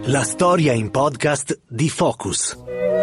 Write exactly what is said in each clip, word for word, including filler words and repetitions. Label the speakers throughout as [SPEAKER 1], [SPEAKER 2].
[SPEAKER 1] La storia in podcast di Focus.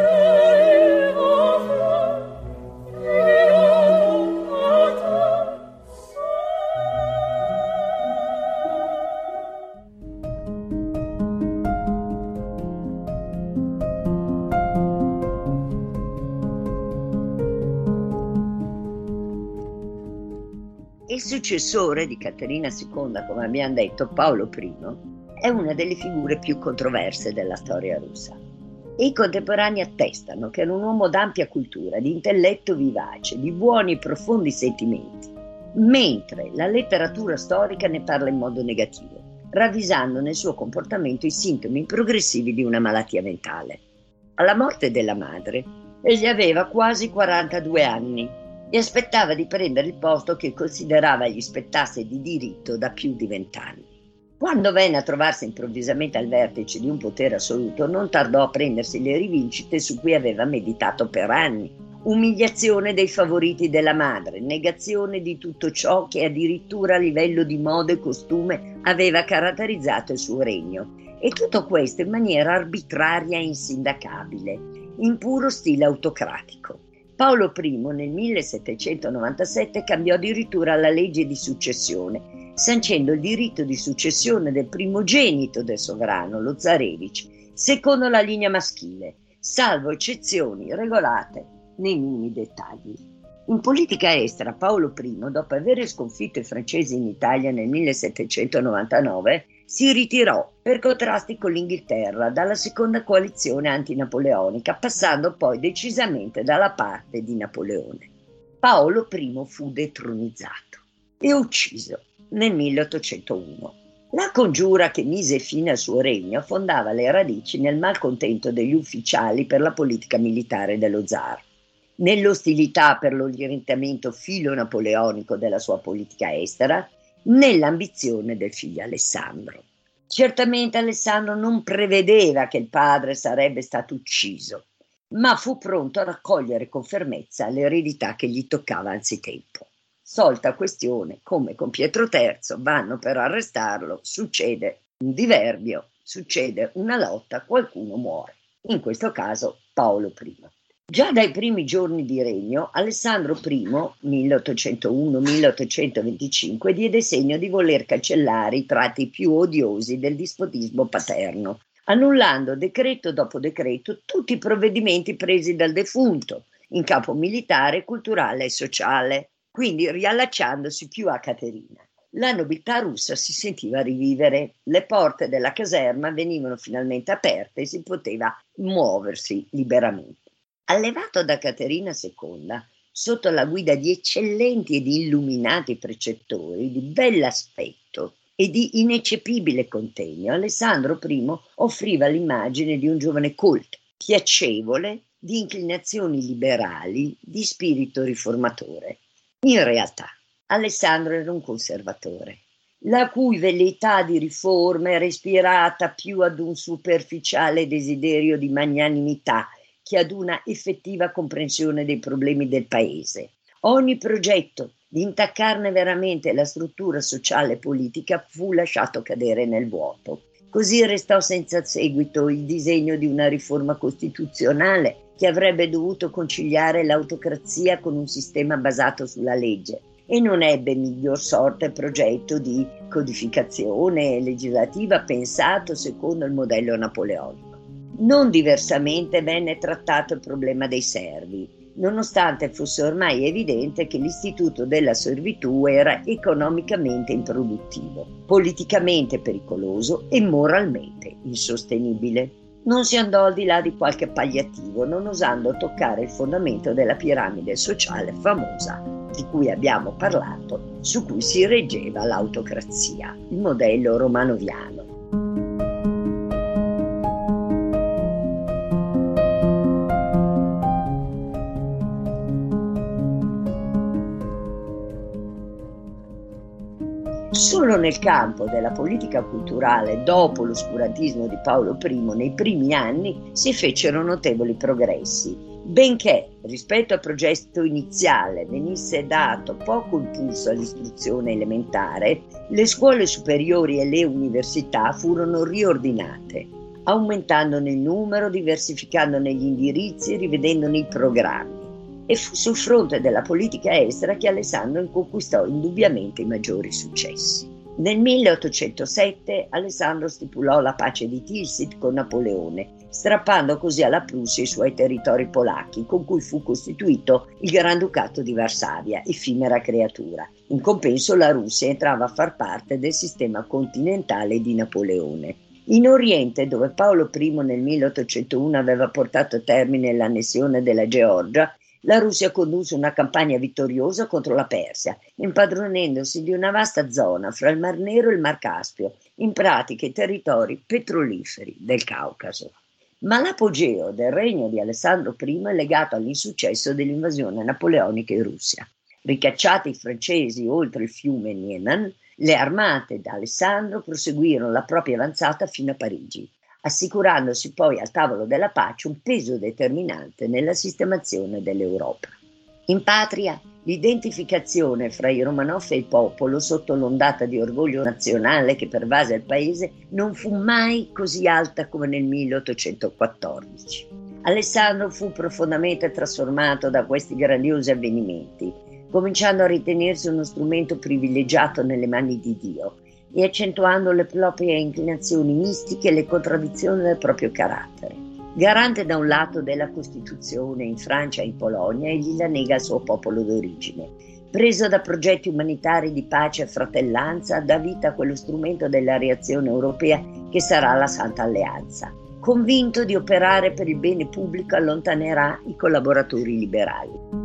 [SPEAKER 2] Il successore di Caterina seconda, come abbiamo detto, Paolo primo, è una delle figure più controverse della storia russa. I contemporanei attestano che era un uomo d'ampia cultura, di intelletto vivace, di buoni e profondi sentimenti, mentre la letteratura storica ne parla in modo negativo, ravvisando nel suo comportamento i sintomi progressivi di una malattia mentale. Alla morte della madre, egli aveva quasi quarantadue anni e aspettava di prendere il posto che considerava gli spettasse di diritto da più di vent'anni. Quando venne a trovarsi improvvisamente al vertice di un potere assoluto, non tardò a prendersi le rivincite su cui aveva meditato per anni. Umiliazione dei favoriti della madre, negazione di tutto ciò che addirittura a livello di moda e costume aveva caratterizzato il suo regno. E tutto questo in maniera arbitraria e insindacabile, in puro stile autocratico. Paolo primo nel millesettecentonovantasette cambiò addirittura la legge di successione, sancendo il diritto di successione del primogenito del sovrano, lo zarevich, secondo la linea maschile, salvo eccezioni regolate nei minimi dettagli. In politica estera, Paolo primo, dopo aver sconfitto i francesi in Italia nel millesettecentonovantanove, si ritirò per contrasti con l'Inghilterra dalla seconda coalizione antinapoleonica, passando poi decisamente dalla parte di Napoleone. Paolo primo fu detronizzato e ucciso nel milleottocentouno. La congiura che mise fine al suo regno affondava le radici nel malcontento degli ufficiali per la politica militare dello zar, nell'ostilità per l'orientamento filo-napoleonico della sua politica estera, nell'ambizione del figlio Alessandro. Certamente Alessandro non prevedeva che il padre sarebbe stato ucciso, ma fu pronto a raccogliere con fermezza l'eredità che gli toccava anzitempo. Solita questione, come con Pietro terzo, vanno per arrestarlo, succede un diverbio, succede una lotta, qualcuno muore. In questo caso Paolo primo. Già dai primi giorni di regno, Alessandro primo, milleottocentouno milleottocentoventicinque, diede segno di voler cancellare i tratti più odiosi del dispotismo paterno, annullando decreto dopo decreto tutti i provvedimenti presi dal defunto in campo militare, culturale e sociale, quindi riallacciandosi più a Caterina. La nobiltà russa si sentiva rivivere, le porte della caserma venivano finalmente aperte e si poteva muoversi liberamente. Allevato da Caterina seconda, sotto la guida di eccellenti ed illuminati precettori di bell'aspetto e di ineccepibile contegno, Alessandro primo offriva l'immagine di un giovane colto, piacevole, di inclinazioni liberali, di spirito riformatore. In realtà, Alessandro era un conservatore, la cui velleità di riforma era ispirata più ad un superficiale desiderio di magnanimità che ad una effettiva comprensione dei problemi del paese. Ogni progetto di intaccarne veramente la struttura sociale e politica fu lasciato cadere nel vuoto. Così restò senza seguito il disegno di una riforma costituzionale che avrebbe dovuto conciliare l'autocrazia con un sistema basato sulla legge, e non ebbe miglior sorte il progetto di codificazione legislativa pensato secondo il modello napoleonico. Non diversamente venne trattato il problema dei servi, nonostante fosse ormai evidente che l'istituto della servitù era economicamente improduttivo, politicamente pericoloso e moralmente insostenibile. Non si andò al di là di qualche palliativo, non osando toccare il fondamento della piramide sociale famosa di cui abbiamo parlato, su cui si reggeva l'autocrazia, il modello romanoviano. Solo nel campo della politica culturale, dopo l'oscurantismo di Paolo primo, nei primi anni si fecero notevoli progressi, benché rispetto al progetto iniziale venisse dato poco impulso all'istruzione elementare, le scuole superiori e le università furono riordinate. aumentandone il numero, diversificandone gli indirizzi, rivedendone i programmi. E fu sul fronte della politica estera che Alessandro conquistò indubbiamente i maggiori successi. Nel milleottocentosette Alessandro stipulò la pace di Tilsit con Napoleone, strappando così alla Prussia i suoi territori polacchi, con cui fu costituito il Granducato di Varsavia, effimera creatura. In compenso la Russia entrava a far parte del sistema continentale di Napoleone. In Oriente, dove Paolo primo nel milleottocentouno aveva portato a termine l'annessione della Georgia, la Russia condusse una campagna vittoriosa contro la Persia, impadronendosi di una vasta zona fra il Mar Nero e il Mar Caspio, in pratica i territori petroliferi del Caucaso. Ma l'apogeo del regno di Alessandro primo è legato all'insuccesso dell'invasione napoleonica in Russia. Ricacciati i francesi oltre il fiume Niemen, le armate di Alessandro proseguirono la propria avanzata fino a Parigi, assicurandosi poi al tavolo della pace un peso determinante nella sistemazione dell'Europa. In patria, l'identificazione fra i Romanov e il popolo, sotto l'ondata di orgoglio nazionale che pervase il paese, non fu mai così alta come nel milleottocentoquattordici. Alessandro fu profondamente trasformato da questi grandiosi avvenimenti, cominciando a ritenersi uno strumento privilegiato nelle mani di Dio e accentuando le proprie inclinazioni mistiche e le contraddizioni del proprio carattere. Garante da un lato della Costituzione in Francia e in Polonia, egli la nega al suo popolo d'origine. Preso da progetti umanitari di pace e fratellanza, dà vita a quello strumento della reazione europea che sarà la Santa Alleanza. Convinto di operare per il bene pubblico, allontanerà i collaboratori liberali.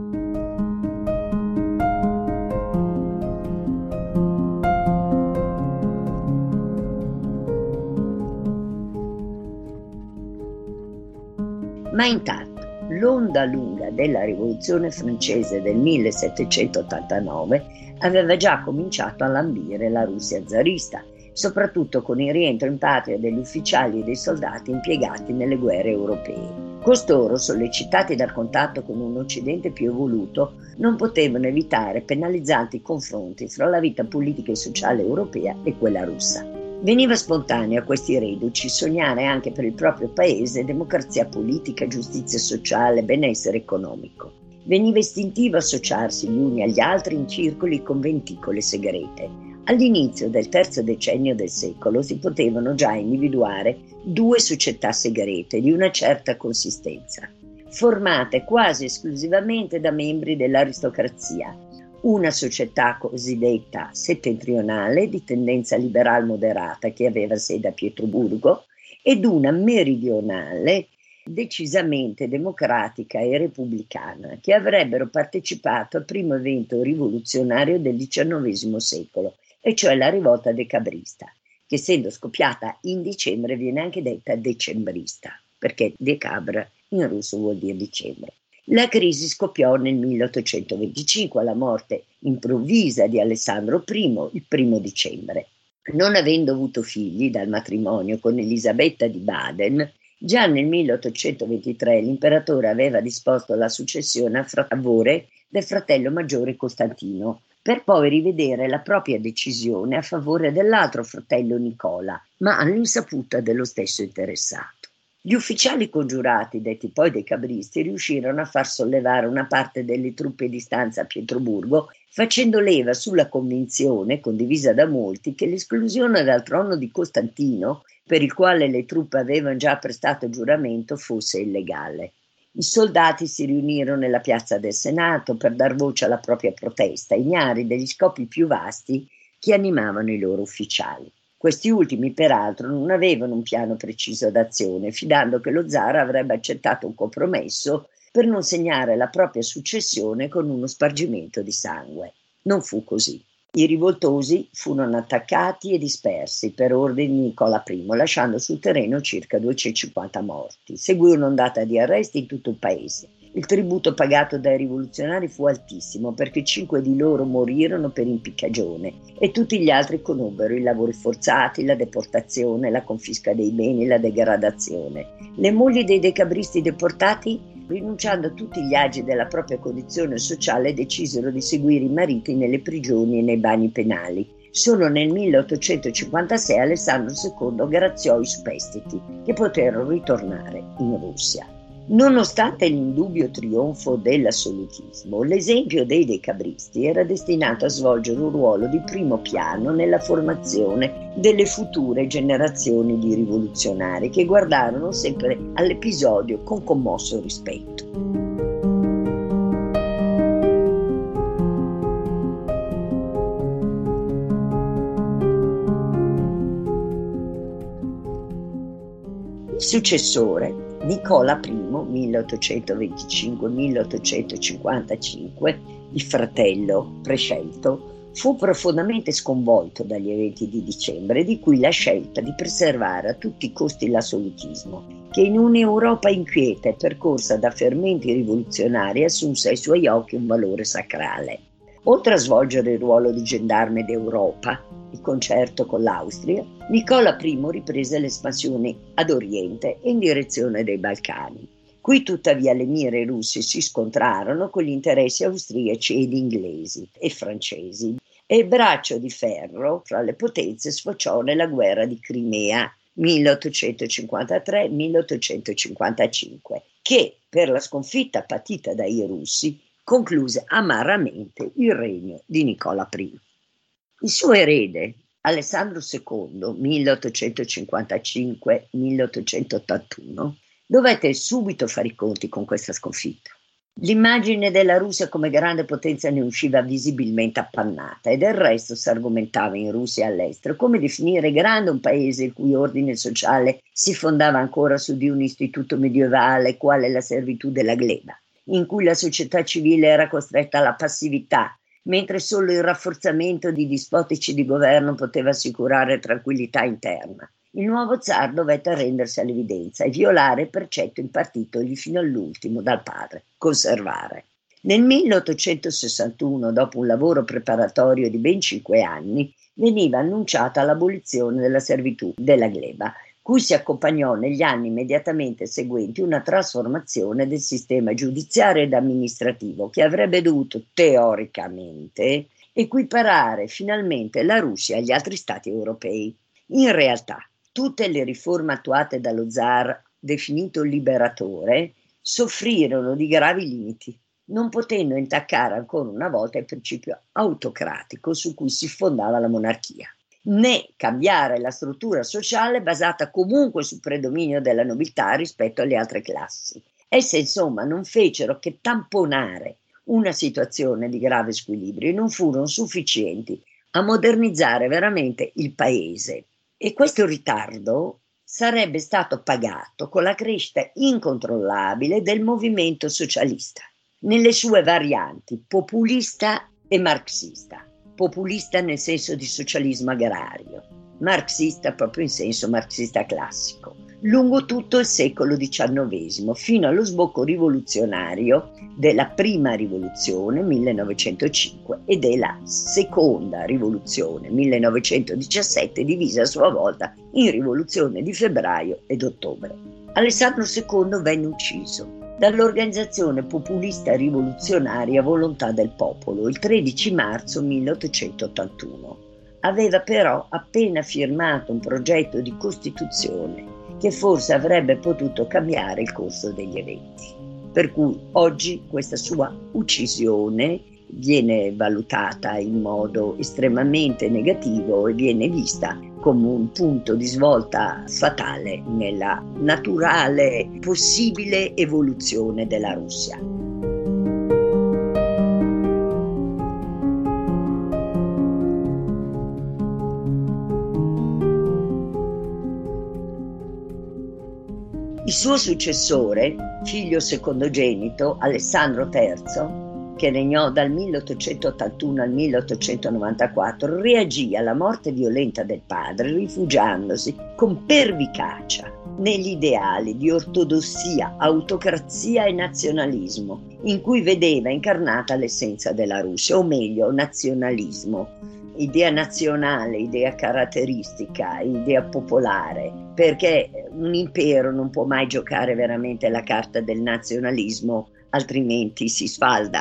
[SPEAKER 2] Ma intanto l'onda lunga della rivoluzione francese del millesettecentottantanove aveva già cominciato a lambire la Russia zarista, soprattutto con il rientro in patria degli ufficiali e dei soldati impiegati nelle guerre europee. Costoro, sollecitati dal contatto con un Occidente più evoluto, non potevano evitare penalizzanti confronti fra la vita politica e sociale europea e quella russa. Veniva spontaneo a questi reduci sognare anche per il proprio paese democrazia politica, giustizia sociale, benessere economico. Veniva istintivo associarsi gli uni agli altri in circoli conventicole segrete. All'inizio del terzo decennio del secolo si potevano già individuare due società segrete di una certa consistenza, formate quasi esclusivamente da membri dell'aristocrazia. Una società cosiddetta settentrionale di tendenza liberal moderata che aveva sede a Pietroburgo ed una meridionale decisamente democratica e repubblicana che avrebbero partecipato al primo evento rivoluzionario del diciannovesimo secolo, e cioè la rivolta decabrista, che essendo scoppiata in dicembre viene anche detta decembrista, perché decabra in russo vuol dire dicembre. La crisi scoppiò nel milleottocentoventicinque alla morte improvvisa di Alessandro primo il primo dicembre. Non avendo avuto figli dal matrimonio con Elisabetta di Baden, già nel milleottocentoventitré l'imperatore aveva disposto la successione a favore del fratello maggiore Costantino, per poi rivedere la propria decisione a favore dell'altro fratello Nicola, ma all'insaputa dello stesso interessato. Gli ufficiali congiurati, detti poi decabristi, riuscirono a far sollevare una parte delle truppe di stanza a Pietroburgo, facendo leva sulla convinzione, condivisa da molti, che l'esclusione dal trono di Costantino, per il quale le truppe avevano già prestato giuramento, fosse illegale. I soldati si riunirono nella piazza del Senato per dar voce alla propria protesta, ignari degli scopi più vasti che animavano i loro ufficiali. Questi ultimi, peraltro, non avevano un piano preciso d'azione, fidando che lo zar avrebbe accettato un compromesso per non segnare la propria successione con uno spargimento di sangue. Non fu così. I rivoltosi furono attaccati e dispersi per ordine di Nicola primo, lasciando sul terreno circa duecentocinquanta morti. Seguì un'ondata di arresti in tutto il paese. Il tributo pagato dai rivoluzionari fu altissimo, perché cinque di loro morirono per impiccagione e tutti gli altri conobbero i lavori forzati, la deportazione, la confisca dei beni, la degradazione. Le mogli dei decabristi deportati, rinunciando a tutti gli agi della propria condizione sociale, decisero di seguire i mariti nelle prigioni e nei bagni penali, Solo nel milleottocentocinquantasei Alessandro secondo graziò i superstiti che poterono ritornare in Russia. Nonostante l'indubbio trionfo dell'assolutismo, l'esempio dei decabristi era destinato a svolgere un ruolo di primo piano nella formazione delle future generazioni di rivoluzionari che guardarono sempre all'episodio con commosso rispetto. Il successore, Nicola I, milleottocentoventicinque milleottocentocinquantacinque, il fratello prescelto, fu profondamente sconvolto dagli eventi di dicembre, di cui la scelta di preservare a tutti i costi l'assolutismo, che in un'Europa inquieta e percorsa da fermenti rivoluzionari assunse ai suoi occhi un valore sacrale. Oltre a svolgere il ruolo di gendarme d'Europa, di concerto con l'Austria, Nicola I riprese l'espansione ad oriente e in direzione dei Balcani. Qui tuttavia le mire russe si scontrarono con gli interessi austriaci ed inglesi e francesi e il braccio di ferro fra le potenze sfociò nella guerra di Crimea milleottocentocinquantatré milleottocentocinquantacinque, che per la sconfitta patita dai russi concluse amaramente il regno di Nicola I. Il suo erede, Alessandro secondo, milleottocentocinquantacinque milleottocentottantuno, dovette subito fare i conti con questa sconfitta. L'immagine della Russia come grande potenza ne usciva visibilmente appannata e del resto si argomentava in Russia e all'estero come definire grande un paese il cui ordine sociale si fondava ancora su di un istituto medievale quale la servitù della gleba, in cui la società civile era costretta alla passività, mentre solo il rafforzamento di dispotici di governo poteva assicurare tranquillità interna. Il nuovo zar dovette arrendersi all'evidenza e violare il precetto impartitogli fino all'ultimo dal padre, conservare. Nel milleottocentosessantuno, dopo un lavoro preparatorio di ben cinque anni, veniva annunciata l'abolizione della servitù della gleba, cui si accompagnò negli anni immediatamente seguenti una trasformazione del sistema giudiziario ed amministrativo che avrebbe dovuto teoricamente equiparare finalmente la Russia agli altri stati europei. In realtà, tutte le riforme attuate dallo zar, definito liberatore, soffrirono di gravi limiti, non potendo intaccare ancora una volta il principio autocratico su cui si fondava la monarchia, né cambiare la struttura sociale basata comunque sul predominio della nobiltà rispetto alle altre classi. Esse insomma non fecero che tamponare una situazione di grave squilibrio e non furono sufficienti a modernizzare veramente il paese. E questo ritardo sarebbe stato pagato con la crescita incontrollabile del movimento socialista, nelle sue varianti populista e marxista. Populista nel senso di socialismo agrario, marxista proprio in senso marxista classico, lungo tutto il secolo diciannovesimo, fino allo sbocco rivoluzionario della prima rivoluzione millenovecentocinque e della seconda rivoluzione millenovecentodiciassette, divisa a sua volta in rivoluzione di febbraio ed ottobre. Alessandro secondo venne ucciso dall'organizzazione populista rivoluzionaria Volontà del Popolo il tredici marzo milleottocentottantuno. Aveva però appena firmato un progetto di Costituzione che forse avrebbe potuto cambiare il corso degli eventi. Per cui oggi questa sua uccisione viene valutata in modo estremamente negativo e viene vista come un punto di svolta fatale nella naturale possibile evoluzione della Russia. Il suo successore, figlio secondogenito, Alessandro terzo, che regnò dal milleottocentottantuno al milleottocentonovantaquattro, reagì alla morte violenta del padre rifugiandosi con pervicacia negli ideali di ortodossia, autocrazia e nazionalismo, in cui vedeva incarnata l'essenza della Russia, o meglio, nazionalismo, idea nazionale, idea caratteristica, idea popolare, perché un impero non può mai giocare veramente la carta del nazionalismo, altrimenti si sfalda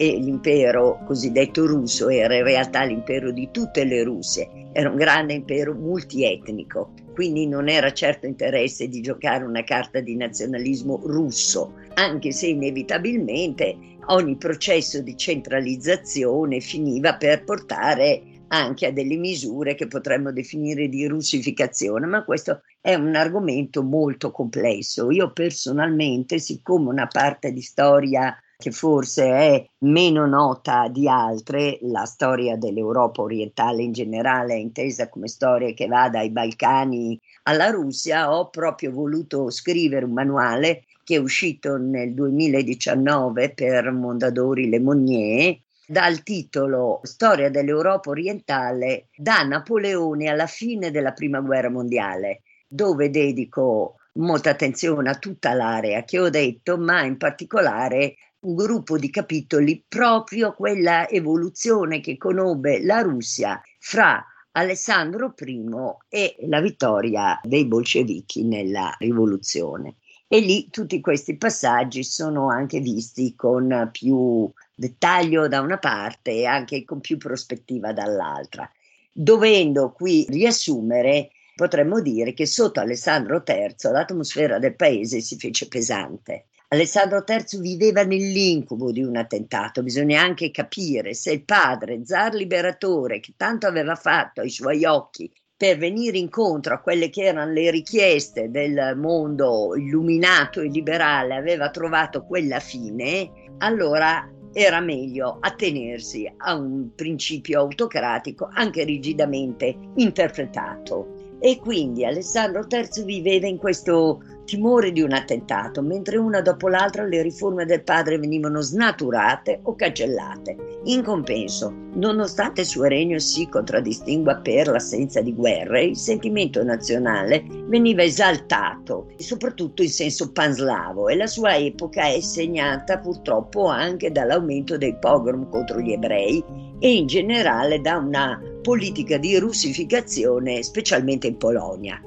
[SPEAKER 2] e l'impero cosiddetto russo era in realtà l'impero di tutte le Russie, era un grande impero multietnico, quindi non era certo interesse di giocare una carta di nazionalismo russo, anche se inevitabilmente ogni processo di centralizzazione finiva per portare anche a delle misure che potremmo definire di russificazione, ma questo è un argomento molto complesso. Io personalmente, siccome una parte di storia che forse è meno nota di altre, la storia dell'Europa orientale in generale, intesa come storia che va dai Balcani alla Russia, ho proprio voluto scrivere un manuale che è uscito nel duemiladiciannove per Mondadori Le Monnier, dal titolo Storia dell'Europa orientale da Napoleone alla fine della Prima Guerra Mondiale, dove dedico molta attenzione a tutta l'area che ho detto, ma in particolare un gruppo di capitoli proprio a quella evoluzione che conobbe la Russia fra Alessandro primo e la vittoria dei bolscevichi nella rivoluzione. E lì tutti questi passaggi sono anche visti con più dettaglio da una parte e anche con più prospettiva dall'altra. Dovendo qui riassumere, potremmo dire che sotto Alessandro terzo l'atmosfera del paese si fece pesante. Alessandro terzo viveva nell'incubo di un attentato, bisogna anche capire se il padre, zar liberatore, che tanto aveva fatto ai suoi occhi per venire incontro a quelle che erano le richieste del mondo illuminato e liberale, aveva trovato quella fine, allora era meglio attenersi a un principio autocratico anche rigidamente interpretato. E quindi Alessandro terzo viveva in questo timore di un attentato, mentre una dopo l'altra le riforme del padre venivano snaturate o cancellate. In compenso, nonostante il suo regno si contraddistingua per l'assenza di guerre, il sentimento nazionale veniva esaltato, soprattutto in senso panslavo, e la sua epoca è segnata purtroppo anche dall'aumento dei pogrom contro gli ebrei e in generale da una politica di russificazione, specialmente in Polonia.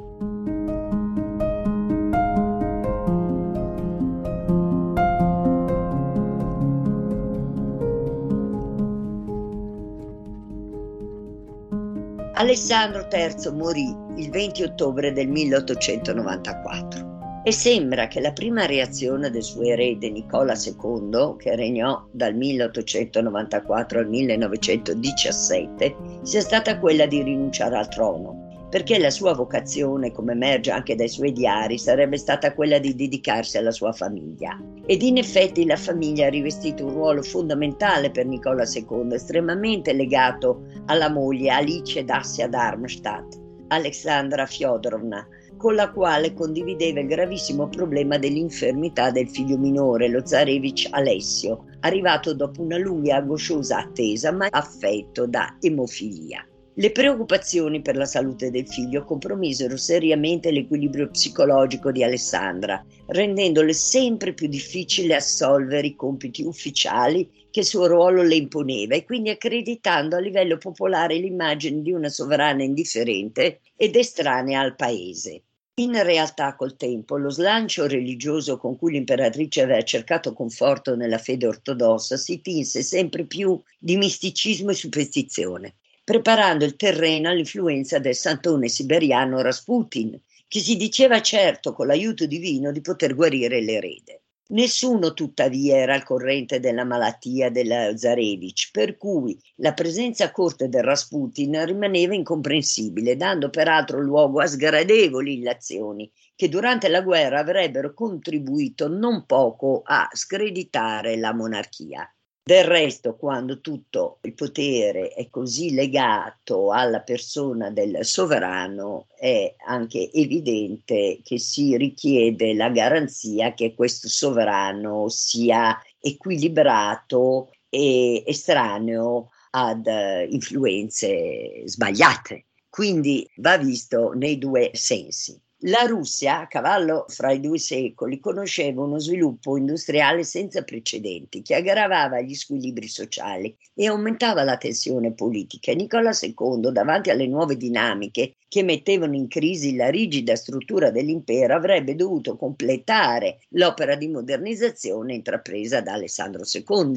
[SPEAKER 2] Alessandro terzo morì il venti ottobre del milleottocentonovantaquattro e sembra che la prima reazione del suo erede Nicola secondo, che regnò dal milleottocentonovantaquattro al millenovecentodiciassette, sia stata quella di rinunciare al trono, perché la sua vocazione, come emerge anche dai suoi diari, sarebbe stata quella di dedicarsi alla sua famiglia. Ed in effetti la famiglia ha rivestito un ruolo fondamentale per Nicola secondo, estremamente legato alla moglie Alice Dassia Darmstadt, Alexandra Fyodorovna, con la quale condivideva il gravissimo problema dell'infermità del figlio minore, lo zarevich Alessio, arrivato dopo una lunga e angosciosa attesa, ma affetto da emofilia. Le preoccupazioni per la salute del figlio compromisero seriamente l'equilibrio psicologico di Alessandra, rendendole sempre più difficile assolvere i compiti ufficiali che il suo ruolo le imponeva e quindi accreditando a livello popolare l'immagine di una sovrana indifferente ed estranea al paese. In realtà, col tempo, lo slancio religioso con cui l'imperatrice aveva cercato conforto nella fede ortodossa si tinse sempre più di misticismo e superstizione, preparando il terreno all'influenza del santone siberiano Rasputin, che si diceva certo con l'aiuto divino di poter guarire l'erede. Nessuno tuttavia era al corrente della malattia della zarevich, per cui la presenza a corte del Rasputin rimaneva incomprensibile, dando peraltro luogo a sgradevoli illazioni che durante la guerra avrebbero contribuito non poco a screditare la monarchia. Del resto, quando tutto il potere è così legato alla persona del sovrano, è anche evidente che si richiede la garanzia che questo sovrano sia equilibrato e estraneo ad influenze sbagliate. Quindi va visto nei due sensi. La Russia, a cavallo fra i due secoli, conosceva uno sviluppo industriale senza precedenti che aggravava gli squilibri sociali e aumentava la tensione politica. Nicola secondo, davanti alle nuove dinamiche che mettevano in crisi la rigida struttura dell'impero, avrebbe dovuto completare l'opera di modernizzazione intrapresa da Alessandro secondo.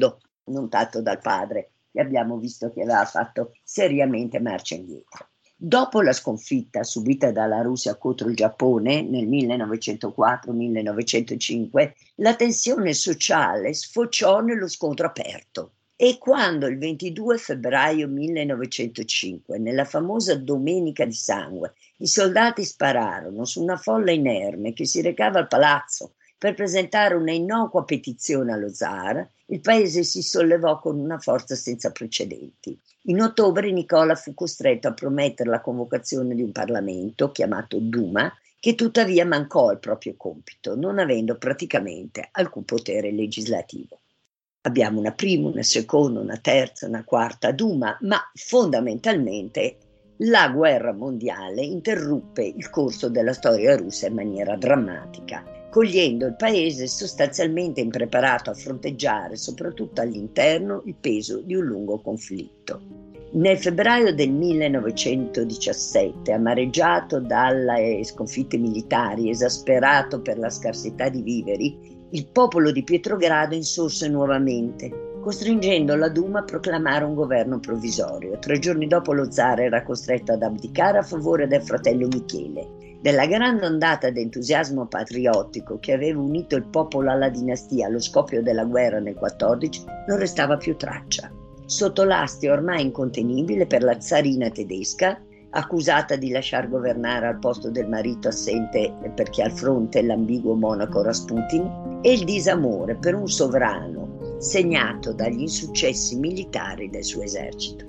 [SPEAKER 2] non tanto dal padre, che abbiamo visto che aveva fatto seriamente marcia indietro. Dopo la sconfitta subita dalla Russia contro il Giappone nel millenovecentoquattro millenovecentocinque, la tensione sociale sfociò nello scontro aperto. E quando il ventidue febbraio millenovecentocinque, nella famosa Domenica di Sangue, i soldati spararono su una folla inerme che si recava al palazzo per presentare una innocua petizione allo zar, il paese si sollevò con una forza senza precedenti. In ottobre Nicola fu costretto a promettere la convocazione di un Parlamento, chiamato Duma, che tuttavia mancò al proprio compito, non avendo praticamente alcun potere legislativo. Abbiamo una prima, una seconda, una terza, una quarta Duma, ma fondamentalmente la guerra mondiale interruppe il corso della storia russa in maniera drammatica, cogliendo il paese sostanzialmente impreparato a fronteggiare, soprattutto all'interno, il peso di un lungo conflitto. Nel febbraio del millenovecentodiciassette, amareggiato dalle sconfitte militari, esasperato per la scarsità di viveri, il popolo di Pietrogrado insorse nuovamente, costringendo la Duma a proclamare un governo provvisorio. Tre giorni dopo lo zar era costretto ad abdicare a favore del fratello Michele. Della grande ondata d'entusiasmo patriottico che aveva unito il popolo alla dinastia allo scoppio della guerra nel quattordici non restava più traccia. Sotto l'astio ormai incontenibile per la zarina tedesca, accusata di lasciar governare al posto del marito assente perché al fronte l'ambiguo monaco Rasputin, e il disamore per un sovrano segnato dagli insuccessi militari del suo esercito.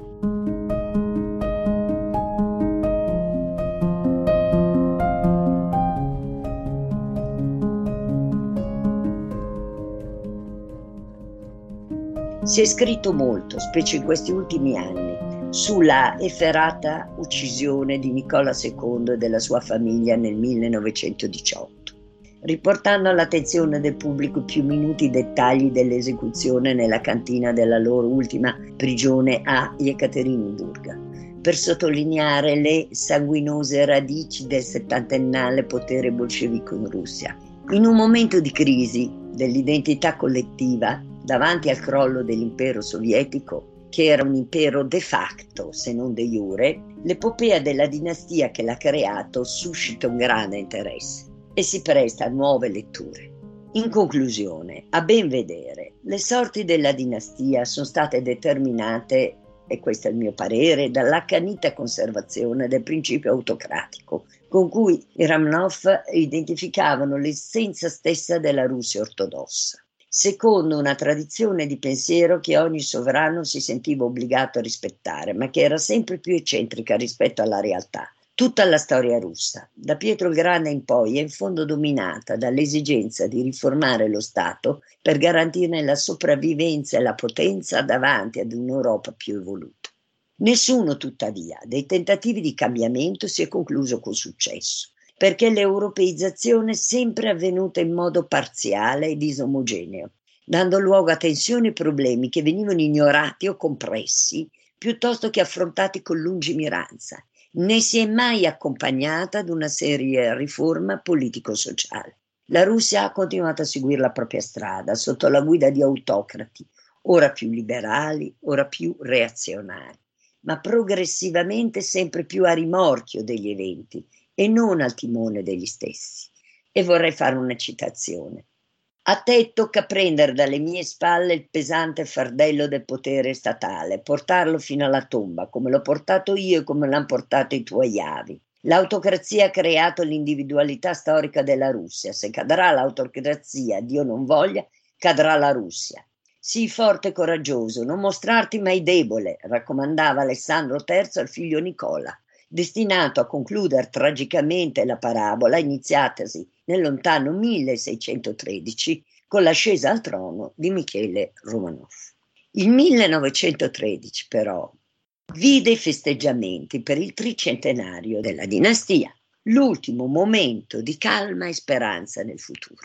[SPEAKER 2] Si è scritto molto, specie in questi ultimi anni, sulla efferata uccisione di Nicola secondo e della sua famiglia nel millenovecentodiciotto, riportando all'attenzione del pubblico i più minuti dettagli dell'esecuzione nella cantina della loro ultima prigione a Ekaterinburg, per sottolineare le sanguinose radici del settantennale potere bolscevico in Russia. In un momento di crisi dell'identità collettiva, davanti al crollo dell'impero sovietico, che era un impero de facto, se non de jure, l'epopea della dinastia che l'ha creato suscita un grande interesse e si presta a nuove letture. In conclusione, a ben vedere, le sorti della dinastia sono state determinate, e questo è il mio parere, dall'accanita conservazione del principio autocratico, con cui i Romanov identificavano l'essenza stessa della Russia ortodossa, secondo una tradizione di pensiero che ogni sovrano si sentiva obbligato a rispettare, ma che era sempre più eccentrica rispetto alla realtà. Tutta la storia russa, da Pietro il Grande in poi, è in fondo dominata dall'esigenza di riformare lo Stato per garantirne la sopravvivenza e la potenza davanti ad un'Europa più evoluta. Nessuno, tuttavia, dei tentativi di cambiamento si è concluso con successo, perché l'europeizzazione è sempre avvenuta in modo parziale e disomogeneo, dando luogo a tensioni e problemi che venivano ignorati o compressi piuttosto che affrontati con lungimiranza. Né si è mai accompagnata ad una seria riforma politico-sociale. La Russia ha continuato a seguire la propria strada sotto la guida di autocrati, ora più liberali, ora più reazionari, ma progressivamente sempre più a rimorchio degli eventi e non al timone degli stessi. E vorrei fare una citazione. A te tocca prendere dalle mie spalle il pesante fardello del potere statale, portarlo fino alla tomba, come l'ho portato io e come l'hanno portato i tuoi avi. L'autocrazia ha creato l'individualità storica della Russia. Se cadrà l'autocrazia, Dio non voglia, cadrà la Russia. Sii forte e coraggioso, non mostrarti mai debole, raccomandava Alessandro terzo al figlio Nicola, destinato a concludere tragicamente la parabola iniziatasi nel lontano milleseicentotredici con l'ascesa al trono di Michele Romanov. Il millenovecentotredici però vide i festeggiamenti per il tricentenario della dinastia, l'ultimo momento di calma e speranza nel futuro.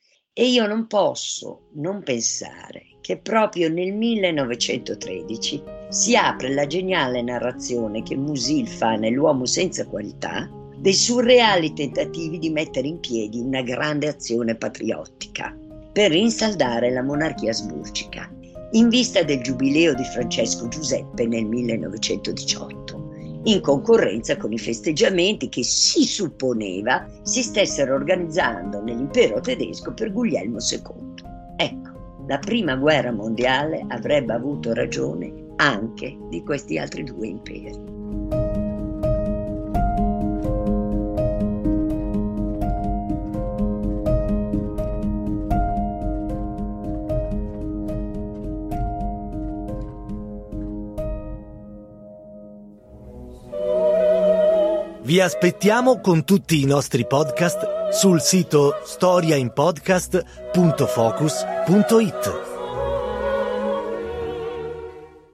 [SPEAKER 2] E io non posso non pensare che proprio nel millenovecentotredici si apre la geniale narrazione che Musil fa nell'Uomo senza qualità dei surreali tentativi di mettere in piedi una grande azione patriottica per rinsaldare la monarchia asburgica in vista del giubileo di Francesco Giuseppe nel millenovecentodiciotto, in concorrenza con i festeggiamenti che si supponeva si stessero organizzando nell'impero tedesco per Guglielmo secondo. Ecco, la prima guerra mondiale avrebbe avuto ragione anche di questi altri due imperi.
[SPEAKER 1] Vi aspettiamo con tutti i nostri podcast sul sito storia in podcast punto focus punto it.